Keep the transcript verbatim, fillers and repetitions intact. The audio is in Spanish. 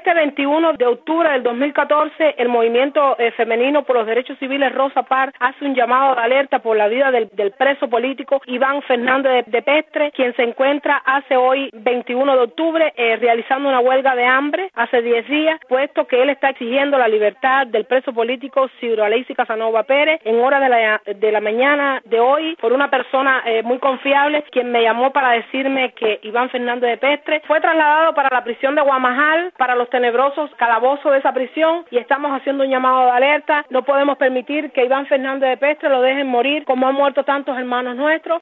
Este veintiuno de octubre del dos mil catorce, el movimiento eh, femenino por los derechos civiles Rosa Parks hace un llamado de alerta por la vida del, del preso político Iván Fernández de, de Pestre, quien se encuentra hace hoy veintiuno de octubre eh, realizando una huelga de hambre hace diez días, puesto que él está exigiendo la libertad del preso político Ciro Alexis Casanova Pérez en horas de la, de la mañana de hoy por una persona eh, muy confiable quien me llamó para decirme que Iván Fernández de Pestre fue trasladado para la prisión de Guamajal, para los tenebrosos calabozos de esa prisión, y estamos haciendo un llamado de alerta. No podemos permitir que Iván Fernández de Pestre lo dejen morir como han muerto tantos hermanos nuestros.